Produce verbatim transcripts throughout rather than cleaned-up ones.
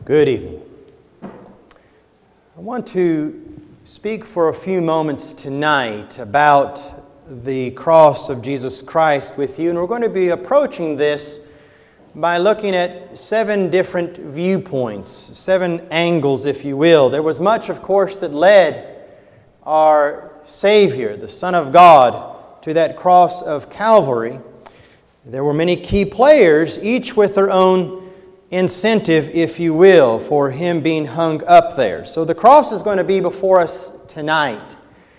Good evening. I want to speak for a few moments tonight about the cross of Jesus Christ with you, and we're going to be approaching this by looking at seven different viewpoints, seven angles, if you will. There was much, of course, that led our Savior, the Son of God, to that cross of Calvary. There were many key players, each with their own incentive, if you will, for Him being hung up there. So the cross is going to be before us tonight.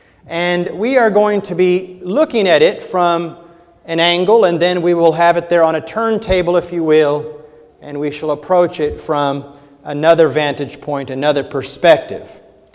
And we are going to be looking at it from an angle, and then we will have it there on a turntable, if you will, and we shall approach it from another vantage point, another perspective.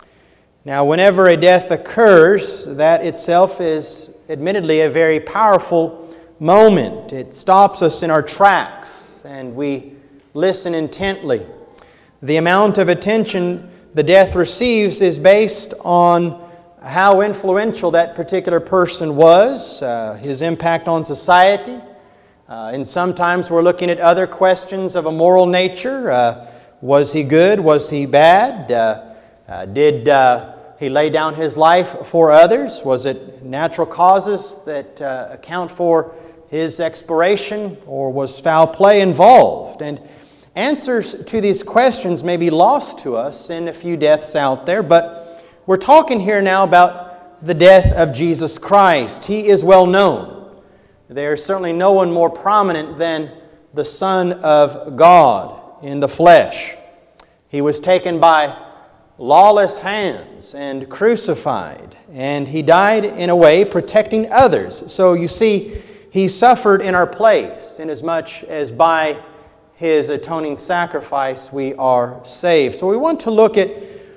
Now, whenever a death occurs, that itself is admittedly a very powerful moment. It stops us in our tracks, and we listen intently. The amount of attention the death receives is based on how influential that particular person was, uh, his impact on society. Uh, and sometimes we're looking at other questions of a moral nature. Uh, was he good? Was he bad? Uh, uh, did uh, he lay down his life for others? Was it natural causes that uh, account for his expiration, or was foul play involved? And answers to these questions may be lost to us in a few deaths out there, but we're talking here now about the death of Jesus Christ. He is well known. There is certainly no one more prominent than the Son of God in the flesh. He was taken by lawless hands and crucified, and He died in a way protecting others. So you see, He suffered in our place, inasmuch as by His atoning sacrifice we are saved. So we want to look at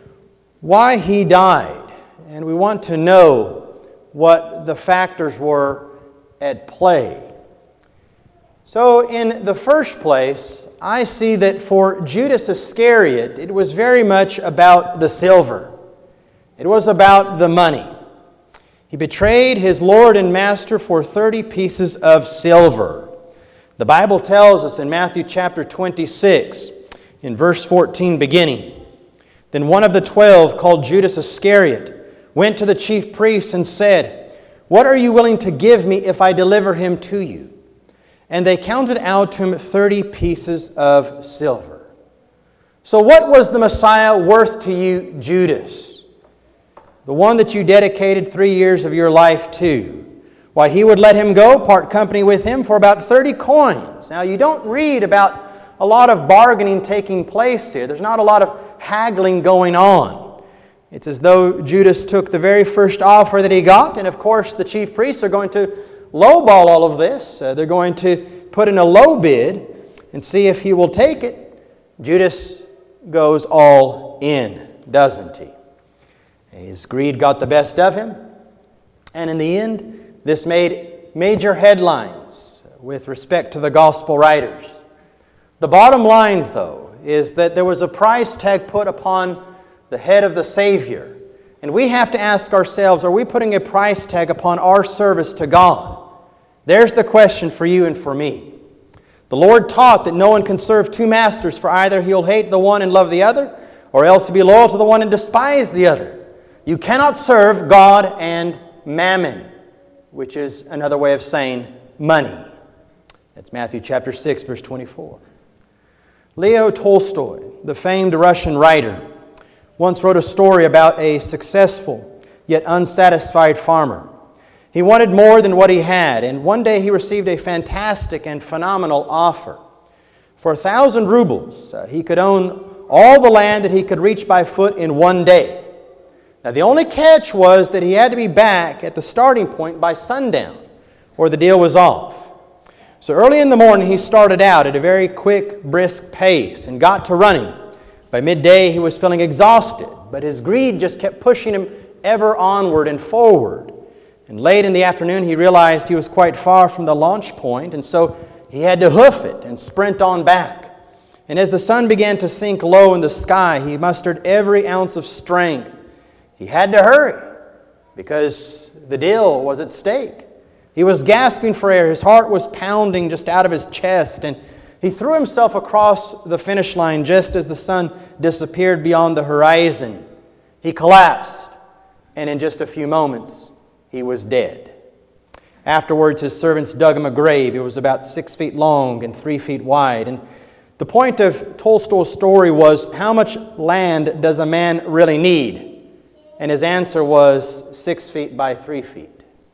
why He died, and we want to know what the factors were at play. So in the first place, I see that for Judas Iscariot, it was very much about the silver. It was about the money. He betrayed his Lord and Master for thirty pieces of silver. The Bible tells us in Matthew chapter twenty-six, in verse fourteen beginning, "Then one of the twelve, called Judas Iscariot, went to the chief priests and said, 'What are you willing to give me if I deliver him to you?' And they counted out to him thirty pieces of silver." So what was the Messiah worth to you, Judas? The one that you dedicated three years of your life to. Why, he would let him go, part company with him, for about thirty coins. Now, you don't read about a lot of bargaining taking place here. There's not a lot of haggling going on. It's as though Judas took the very first offer that he got, and of course the chief priests are going to lowball all of this. Uh, they're going to put in a low bid and see if he will take it. Judas goes all in, doesn't he? His greed got the best of him, and in the end, this made major headlines with respect to the gospel writers. The bottom line, though, is that there was a price tag put upon the head of the Savior. And we have to ask ourselves, are we putting a price tag upon our service to God? There's the question for you and for me. The Lord taught that no one can serve two masters, for either he'll hate the one and love the other, or else he'll be loyal to the one and despise the other. You cannot serve God and mammon, which is another way of saying money. That's Matthew chapter six, verse twenty-four. Leo Tolstoy, the famed Russian writer, once wrote a story about a successful yet unsatisfied farmer. He wanted more than what he had, and one day he received a fantastic and phenomenal offer. For a thousand rubles, uh, he could own all the land that he could reach by foot in one day. Now, the only catch was that he had to be back at the starting point by sundown, or the deal was off. So early in the morning, he started out at a very quick, brisk pace and got to running. By midday, he was feeling exhausted, but his greed just kept pushing him ever onward and forward. And late in the afternoon, he realized he was quite far from the launch point, and so he had to hoof it and sprint on back. And as the sun began to sink low in the sky, he mustered every ounce of strength. He had to hurry because the deal was at stake. He was gasping for air. His heart was pounding just out of his chest. And He threw himself across the finish line just as the sun disappeared beyond the horizon. He collapsed, and in just a few moments, he was dead. Afterwards, his servants dug him a grave. It was about six feet long and three feet wide. And the point of Tolstoy's story was, how much land does a man really need? And his answer was six feet by three feet.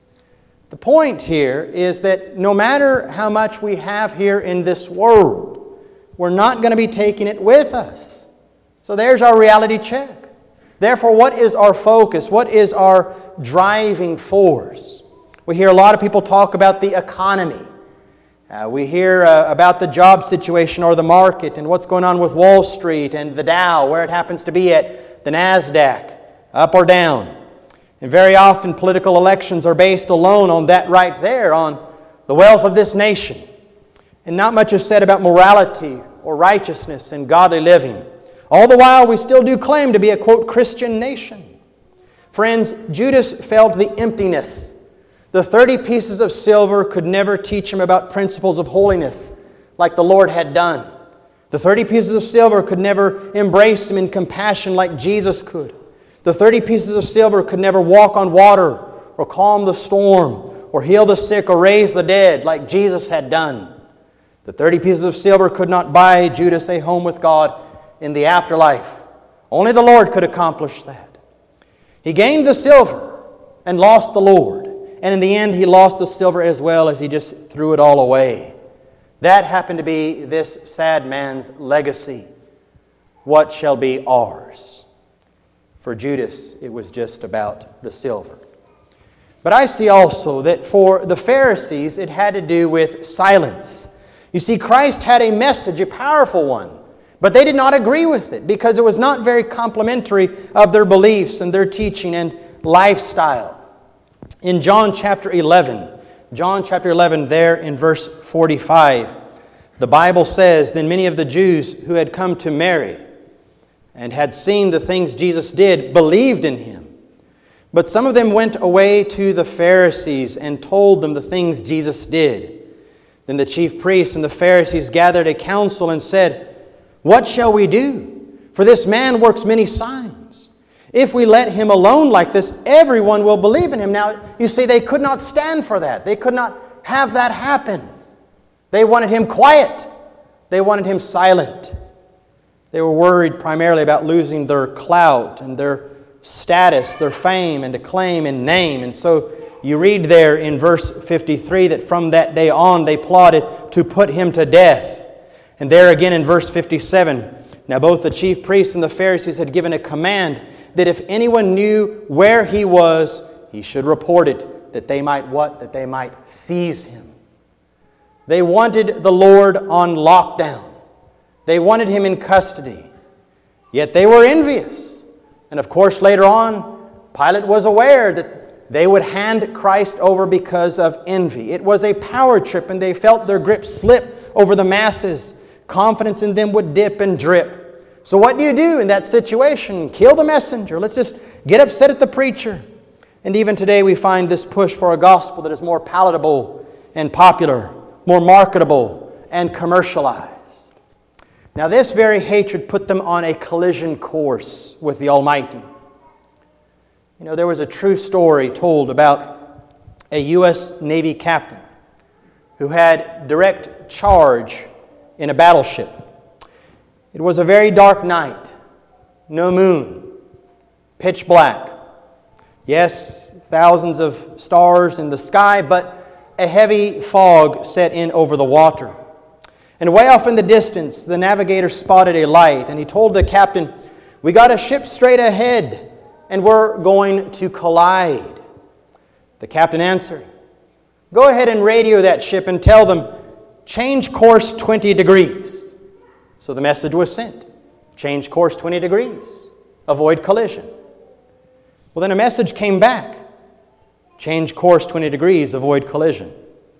The point here is that no matter how much we have here in this world, we're not going to be taking it with us. So there's our reality check. Therefore, what is our focus? What is our driving force? We hear a lot of people talk about the economy. Uh, we hear uh, about the job situation or the market and what's going on with Wall Street and the Dow, where it happens to be at, the NASDAQ, up or down. And very often political elections are based alone on that right there, on the wealth of this nation. And not much is said about morality or righteousness and godly living. All the while we still do claim to be a, quote, Christian nation. Friends, Judas felt the emptiness. The thirty pieces of silver could never teach him about principles of holiness like the Lord had done. The thirty pieces of silver could never embrace him in compassion like Jesus could. The thirty pieces of silver could never walk on water or calm the storm or heal the sick or raise the dead like Jesus had done. The thirty pieces of silver could not buy Judas a home with God in the afterlife. Only the Lord could accomplish that. He gained the silver and lost the Lord. And in the end, he lost the silver as well as he just threw it all away. That happened to be this sad man's legacy. What shall be ours? For Judas, it was just about the silver. But I see also that for the Pharisees, it had to do with silence. You see, Christ had a message, a powerful one, but they did not agree with it because it was not very complimentary of their beliefs and their teaching and lifestyle. In John chapter eleven, John chapter eleven, there in verse forty-five, the Bible says, "Then many of the Jews who had come to Mary and had seen the things Jesus did believed in him. But some of them went away to the Pharisees and told them the things Jesus did. Then the chief priests and the Pharisees gathered a council and said, 'What shall we do? For this man works many signs. If we let him alone like this, everyone will believe in him.'" Now, you see, they could not stand for that. They could not have that happen. They wanted him quiet. They wanted him silent. They were worried primarily about losing their clout and their status, their fame and acclaim and name. And so you read there in verse fifty-three that from that day on they plotted to put him to death. And there again in verse fifty-seven, "Now both the chief priests and the Pharisees had given a command that if anyone knew where he was, he should report it, that they might what? That they might seize him." They wanted the Lord on lockdown. They wanted him in custody. Yet they were envious. And of course, later on, Pilate was aware that they would hand Christ over because of envy. It was a power trip, and they felt their grip slip over the masses. Confidence in them would dip and drip. So what do you do in that situation? Kill the messenger. Let's just get upset at the preacher. And even today we find this push for a gospel that is more palatable and popular, more marketable and commercialized. Now this very hatred put them on a collision course with the Almighty. You know, there was a true story told about a U S Navy captain who had direct charge in a battleship. It was a very dark night, no moon, pitch black. Yes, thousands of stars in the sky, but a heavy fog set in over the water. And way off in the distance, the navigator spotted a light, and he told the captain, "We got a ship straight ahead, and we're going to collide." The captain answered, "Go ahead and radio that ship and tell them, change course twenty degrees. So the message was sent. Change course twenty degrees. Avoid collision. Well, then a message came back. Change course twenty degrees. Avoid collision.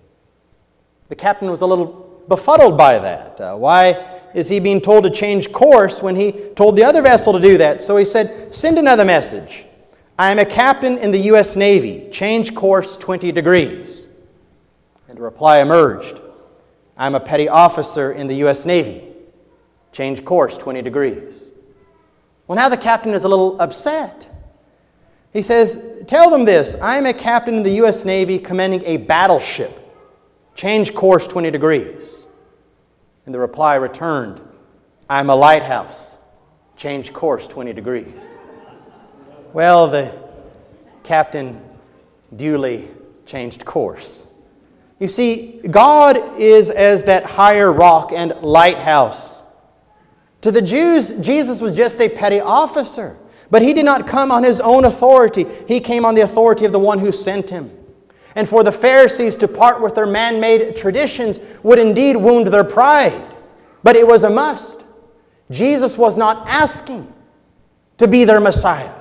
The captain was a little befuddled by that. Uh, why is he being told to change course when he told the other vessel to do that? So he said, "Send another message. I am a captain in the U S Navy. Change course twenty degrees. And a reply emerged. I'm a petty officer in the U S Navy. Change course twenty degrees. Well, now the captain is a little upset. He says, tell them this, I'm a captain in the U S Navy commanding a battleship. Change course twenty degrees. And the reply returned, I'm a lighthouse. Change course twenty degrees. Well, the captain duly changed course. You see, God is as that higher rock and lighthouse. To the Jews, Jesus was just a petty officer. But He did not come on His own authority. He came on the authority of the one who sent Him. And for the Pharisees to part with their man-made traditions would indeed wound their pride. But it was a must. Jesus was not asking to be their Messiah.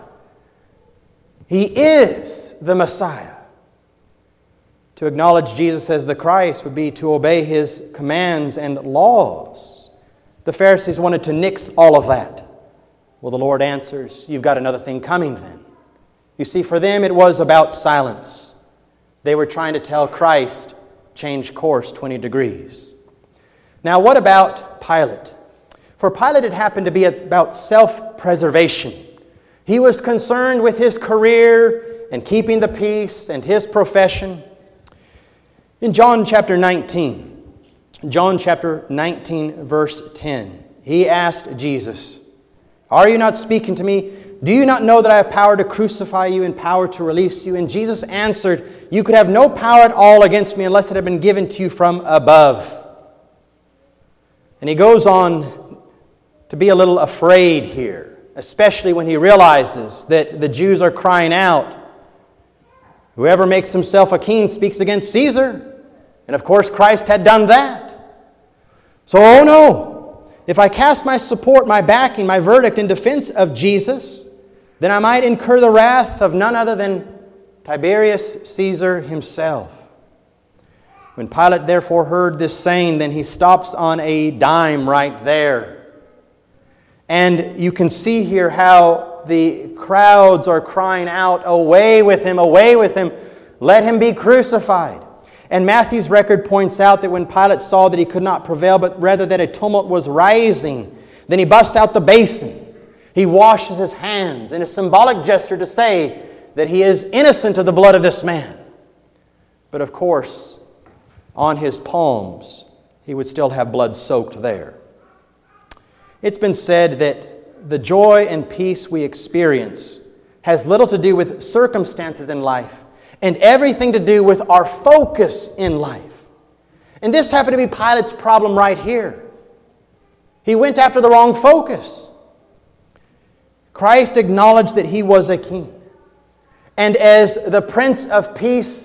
He is the Messiah. To acknowledge Jesus as the Christ would be to obey His commands and laws. The Pharisees wanted to nix all of that. Well, the Lord answers, you've got another thing coming then. You see, for them it was about silence. They were trying to tell Christ, change course twenty degrees. Now, what about Pilate? For Pilate, it happened to be about self-preservation. He was concerned with his career and keeping the peace and his profession. In John chapter nineteen, John chapter nineteen, verse ten, he asked Jesus, are you not speaking to me? Do you not know that I have power to crucify you and power to release you? And Jesus answered, you could have no power at all against me unless it had been given to you from above. And he goes on to be a little afraid here, especially when he realizes that the Jews are crying out, whoever makes himself a king speaks against Caesar. And of course Christ had done that. So, oh no! If I cast my support, my backing, my verdict in defense of Jesus, then I might incur the wrath of none other than Tiberius Caesar himself. When Pilate therefore heard this saying, then he stops on a dime right there. And you can see here how the crowds are crying out, away with him, away with him, let him be crucified. And Matthew's record points out that when Pilate saw that he could not prevail, but rather that a tumult was rising, then he busts out the basin. He washes his hands in a symbolic gesture to say that he is innocent of the blood of this man. But of course, on his palms, he would still have blood soaked there. It's been said that the joy and peace we experience has little to do with circumstances in life, and everything to do with our focus in life. And this happened to be Pilate's problem right here. He went after the wrong focus. Christ acknowledged that He was a king. And as the Prince of Peace,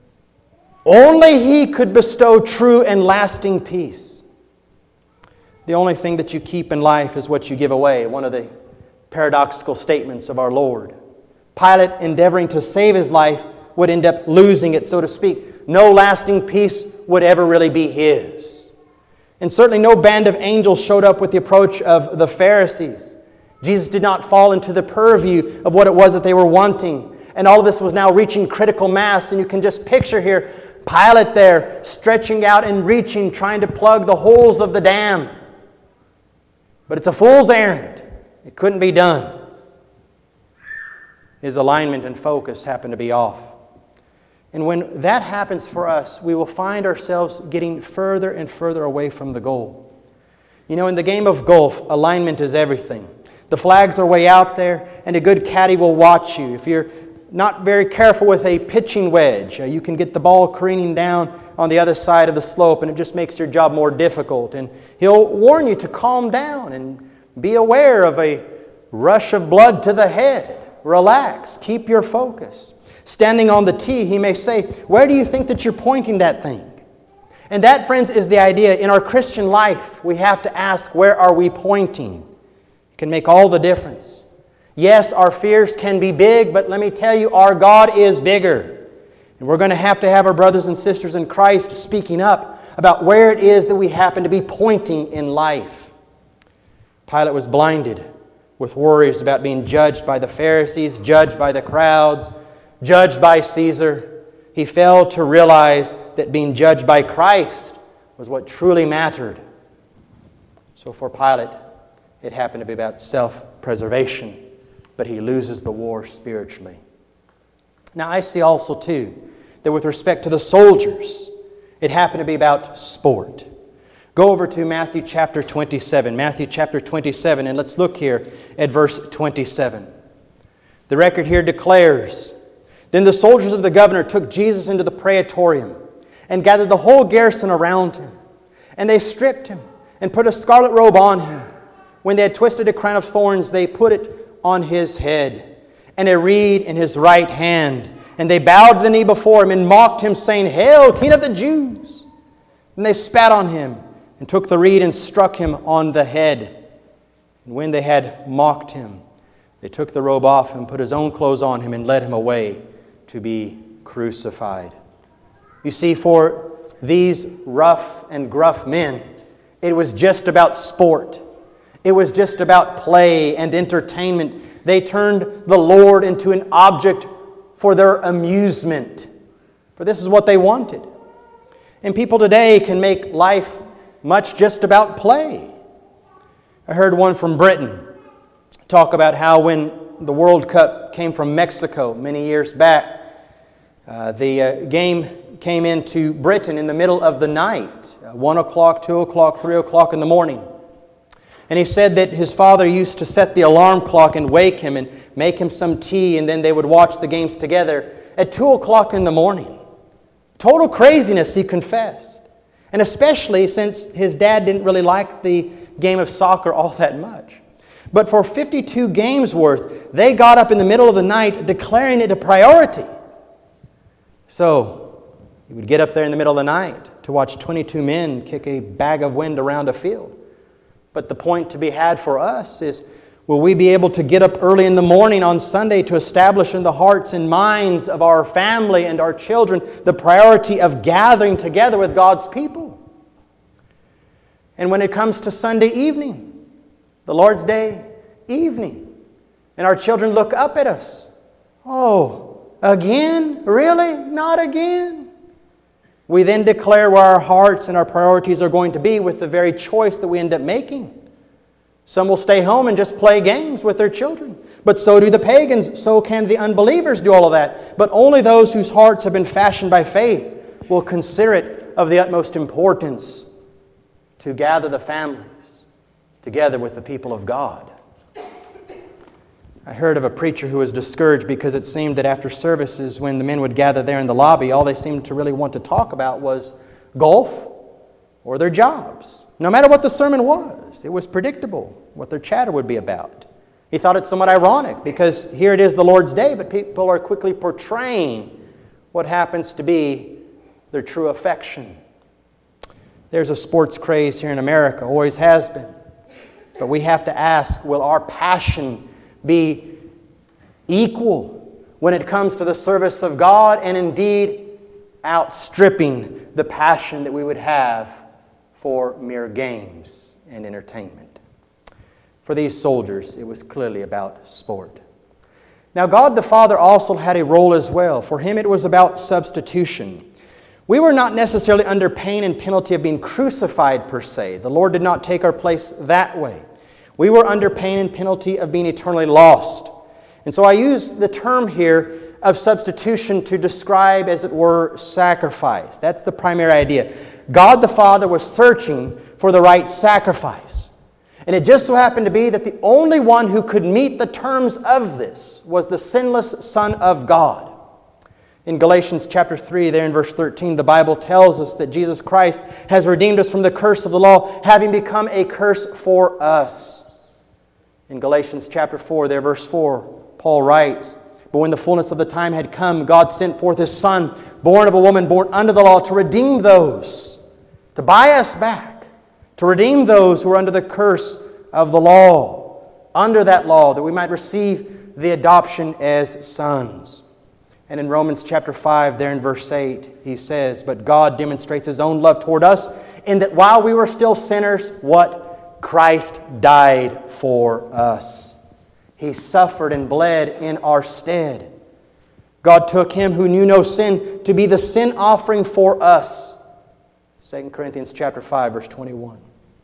only He could bestow true and lasting peace. The only thing that you keep in life is what you give away. One of the paradoxical statements of our Lord. Pilate, endeavoring to save his life, would end up losing it, so to speak. No lasting peace would ever really be his. And certainly no band of angels showed up with the approach of the Pharisees. Jesus did not fall into the purview of what it was that they were wanting. And all of this was now reaching critical mass. And you can just picture here Pilate there stretching out and reaching, trying to plug the holes of the dam. But it's a fool's errand. It couldn't be done. His alignment and focus happened to be off. And when that happens for us, we will find ourselves getting further and further away from the goal. You know, in the game of golf, alignment is everything. The flags are way out there, and a good caddy will watch you. If you're not very careful with a pitching wedge, you can get the ball careening down on the other side of the slope, and it just makes your job more difficult. And he'll warn you to calm down and be aware of a rush of blood to the head. Relax. Keep your focus. Standing on the tee, he may say, where do you think that you're pointing that thing? And that, friends, is the idea. In our Christian life, we have to ask, where are we pointing? It can make all the difference. Yes, our fears can be big, but let me tell you, our God is bigger. And we're going to have to have our brothers and sisters in Christ speaking up about where it is that we happen to be pointing in life. Pilate was blinded with worries about being judged by the Pharisees, judged by the crowds, judged by Caesar. He failed to realize that being judged by Christ was what truly mattered. So for Pilate, it happened to be about self-preservation, but he loses the war spiritually. Now I see also too that with respect to the soldiers, it happened to be about sport. Go over to Matthew chapter twenty-seven. Matthew chapter twenty-seven, and let's look here at verse twenty-seven. The record here declares, "Then the soldiers of the governor took Jesus into the praetorium and gathered the whole garrison around him. And they stripped him and put a scarlet robe on him. When they had twisted a crown of thorns, they put it on his head and a reed in his right hand. And they bowed the knee before him and mocked him, saying, 'Hail, King of the Jews!' And they spat on him and took the reed and struck him on the head. And when they had mocked him, they took the robe off and put his own clothes on him and led him away to be crucified." You see, for these rough and gruff men, it was just about sport. It was just about play and entertainment. They turned the Lord into an object for their amusement. For this is what they wanted. And people today can make life much just about play. I heard one from Britain talk about how when the World Cup came from Mexico many years back, uh, the uh, game came into Britain in the middle of the night, uh, one o'clock, two o'clock, three o'clock in the morning. And he said that his father used to set the alarm clock and wake him and make him some tea, and then they would watch the games together at two o'clock in the morning. Total craziness, he confessed. And especially since his dad didn't really like the game of soccer all that much. But for fifty-two games worth, they got up in the middle of the night declaring it a priority. So, he would get up there in the middle of the night to watch twenty-two men kick a bag of wind around a field. But the point to be had for us is, will we be able to get up early in the morning on Sunday to establish in the hearts and minds of our family and our children the priority of gathering together with God's people? And when it comes to Sunday evening, the Lord's Day evening, and our children look up at us, "Oh, again? Really? Not again?" We then declare where our hearts and our priorities are going to be with the very choice that we end up making. Some will stay home and just play games with their children. But so do the pagans, so can the unbelievers do all of that. But only those whose hearts have been fashioned by faith will consider it of the utmost importance to gather the families together with the people of God. I heard of a preacher who was discouraged because it seemed that after services, when the men would gather there in the lobby, all they seemed to really want to talk about was golf or their jobs. No matter what the sermon was, it was predictable what their chatter would be about. He thought it somewhat ironic because here it is the Lord's Day, but people are quickly portraying what happens to be their true affection. There's a sports craze here in America, always has been. But we have to ask, will our passion be equal when it comes to the service of God, and indeed outstripping the passion that we would have for mere games and entertainment? For these soldiers, it was clearly about sport. Now, God the Father also had a role as well. For Him, it was about substitution. We were not necessarily under pain and penalty of being crucified per se. The Lord did not take our place that way. We were under pain and penalty of being eternally lost. And so I use the term here of substitution to describe, as it were, sacrifice. That's the primary idea. God the Father was searching for the right sacrifice. And it just so happened to be that the only one who could meet the terms of this was the sinless Son of God. In Galatians chapter three, there in verse thirteen, the Bible tells us that Jesus Christ has redeemed us from the curse of the law, having become a curse for us. In Galatians chapter four, there verse four, Paul writes, "But when the fullness of the time had come, God sent forth His Son, born of a woman, born under the law, to redeem those, to buy us back, to redeem those who are under the curse of the law, under that law, that we might receive the adoption as sons." And in Romans chapter five, there in verse eight, he says, "But God demonstrates His own love toward us, in that while we were still sinners," what? "Christ died for us." He suffered and bled in our stead. God took Him who knew no sin to be the sin offering for us, Second Corinthians chapter five, verse twenty-one.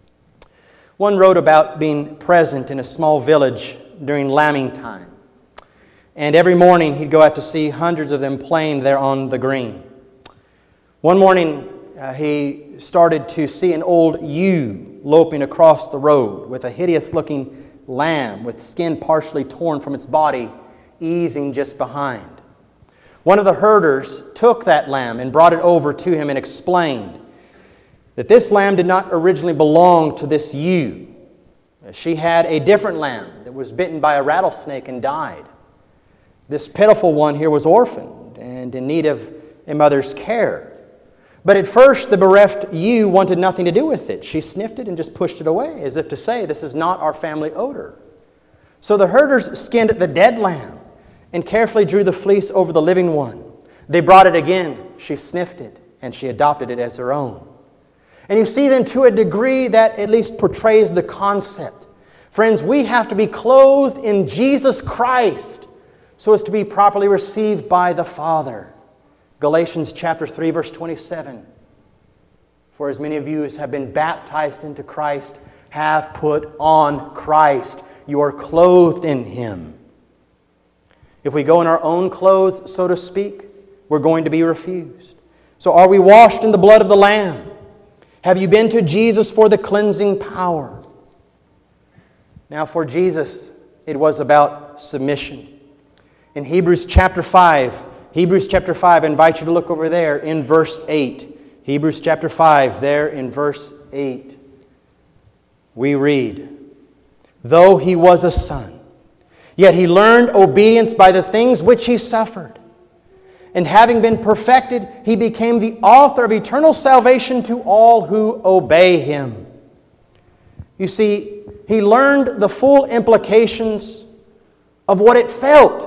One wrote about being present in a small village during lambing time. And every morning he'd go out to see hundreds of them playing there on the green. One morning uh, he started to see an old ewe loping across the road with a hideous-looking lamb with skin partially torn from its body, easing just behind. One of the herders took that lamb and brought it over to him and explained that this lamb did not originally belong to this ewe. She had a different lamb that was bitten by a rattlesnake and died. This pitiful one here was orphaned and in need of a mother's care. But at first, the bereft ewe wanted nothing to do with it. She sniffed it and just pushed it away, as if to say, this is not our family odor. So the herders skinned the dead lamb and carefully drew the fleece over the living one. They brought it again. She sniffed it, and she adopted it as her own. And you see then, to a degree, that at least portrays the concept. Friends, we have to be clothed in Jesus Christ so as to be properly received by the Father. Galatians chapter three, verse twenty-seven. For as many of you as have been baptized into Christ have put on Christ. You are clothed in Him. If we go in our own clothes, so to speak, we're going to be refused. So are we washed in the blood of the Lamb? Have you been to Jesus for the cleansing power? Now for Jesus, it was about submission. In Hebrews chapter five, Hebrews chapter five, I invite you to look over there in verse eight. Hebrews chapter five, there in verse eight. We read, though He was a son, yet He learned obedience by the things which He suffered. And having been perfected, He became the author of eternal salvation to all who obey Him. You see, He learned the full implications of what it felt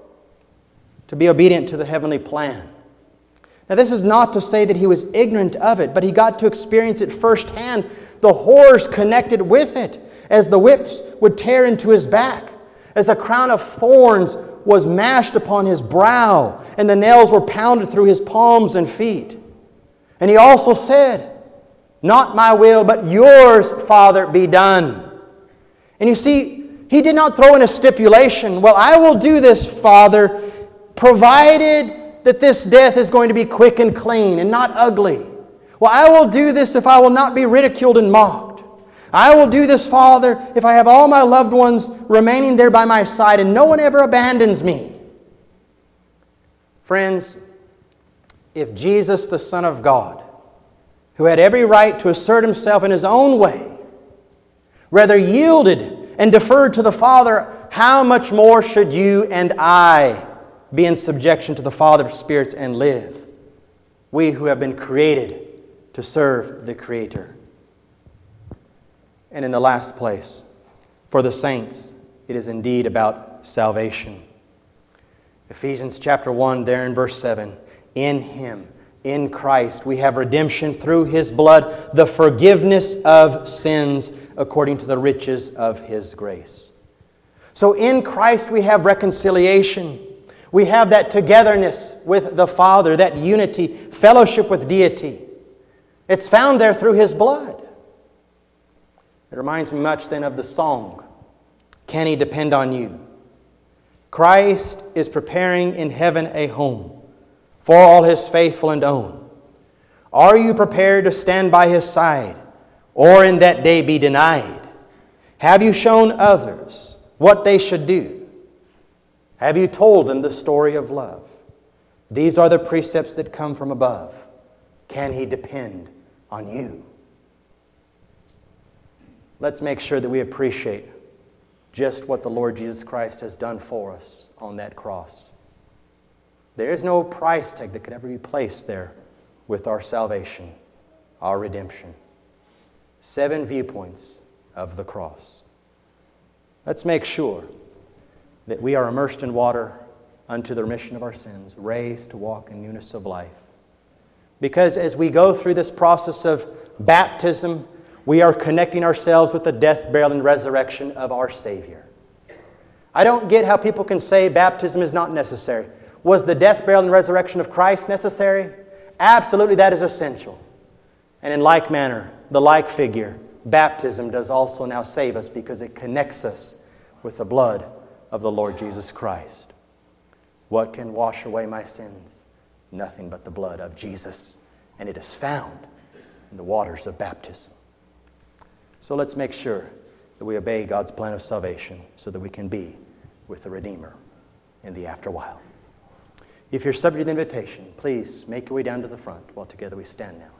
to be obedient to the heavenly plan. Now, this is not to say that He was ignorant of it, but He got to experience it firsthand, the horrors connected with it, as the whips would tear into His back, as a crown of thorns was mashed upon His brow, and the nails were pounded through His palms and feet. And He also said, not my will, but yours, Father, be done. And you see, He did not throw in a stipulation, well, I will do this, Father, provided that this death is going to be quick and clean and not ugly. Well, I will do this if I will not be ridiculed and mocked. I will do this, Father, if I have all my loved ones remaining there by my side and no one ever abandons me. Friends, if Jesus, the Son of God, who had every right to assert Himself in His own way, rather yielded and deferred to the Father, how much more should you and I be in subjection to the Father of spirits and live? We who have been created to serve the Creator. And in the last place, for the saints, it is indeed about salvation. Ephesians chapter one, there in verse seven. In Him, in Christ, we have redemption through His blood, the forgiveness of sins according to the riches of His grace. So in Christ we have reconciliation. We have that togetherness with the Father, that unity, fellowship with deity. It's found there through His blood. It reminds me much then of the song, Can He Depend on You? Christ is preparing in heaven a home for all His faithful and own. Are you prepared to stand by His side, or in that day be denied? Have you shown others what they should do? Have you told them the story of love? These are the precepts that come from above. Can He depend on you? Let's make sure that we appreciate just what the Lord Jesus Christ has done for us on that cross. There is no price tag that could ever be placed there with our salvation, our redemption. Seven viewpoints of the cross. Let's make sure that we are immersed in water unto the remission of our sins, raised to walk in newness of life. Because as we go through this process of baptism, we are connecting ourselves with the death, burial, and resurrection of our Savior. I don't get how people can say baptism is not necessary. Was the death, burial, and resurrection of Christ necessary? Absolutely, that is essential. And in like manner, the like figure, baptism does also now save us because it connects us with the blood of the Lord Jesus Christ. What can wash away my sins? Nothing but the blood of Jesus. And it is found in the waters of baptism. So let's make sure that we obey God's plan of salvation so that we can be with the Redeemer in the afterwhile. If you're subject to the invitation, please make your way down to the front while together we stand now.